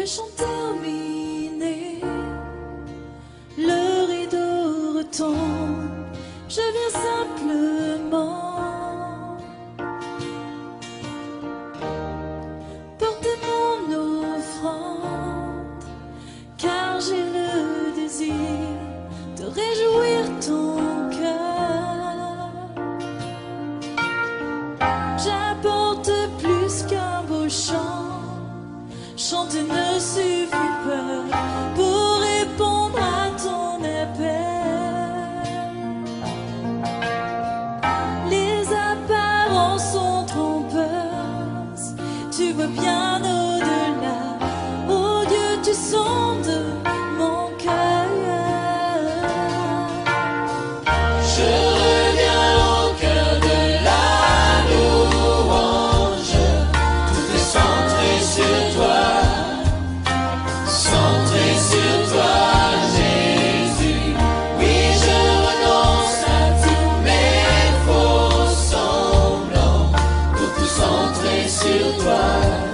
chant terminé, le rideau retombe, je viens simplement porter mon offrande, car j'ai le désir de réjouir ton cœur. J'apporte plus qu'un beau chant, chanter ne suffit pas pour répondre à ton appel. Les apparences sont trompeuses, tu vois bien au-delà. Oh Dieu, tu sondes mon cœur. Je reviens au cœur de la louange, tout est centré sur toi. Centré sur toi, Jésus. Oui, je renonce à tous mes faux semblants pour tout centrer sur toi.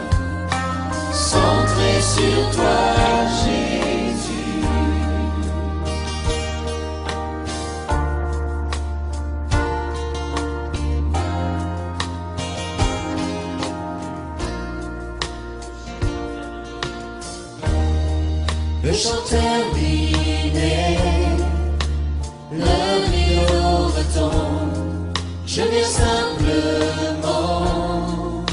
Centré sur toi, Jésus. Le chant terminé, le rideau retombe, je viens simplement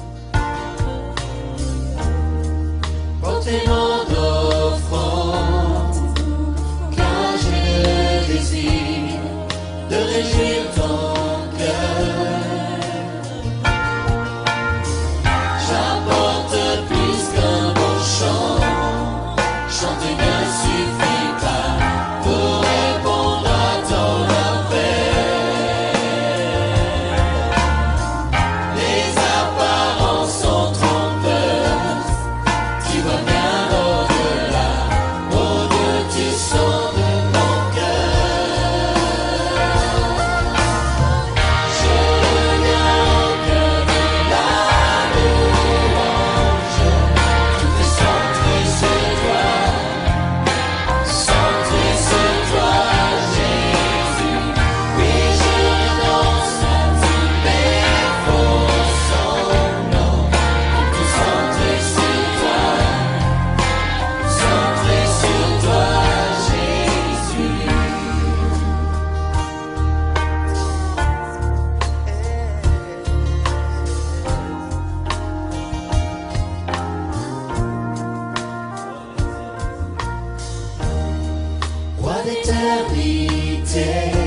porter mon offrande, car j'ai le désir de réjouir ton cœur. J'apporte plus qu'un beau chant, chanter ne suffit pas pour répondre à ton appel. Les apparences sont trompeuses, tu vois bien au-delà. Oh Dieu, tu sondes mon cœur. Je reviens au cœur de la louange, tout est centré sur toi. Centré sur toi, Jésus. Oui, je renonce à tous mes faux semblants pour tout centrer sur toi. Centré sur toi, Jésus. Roi d'éternité,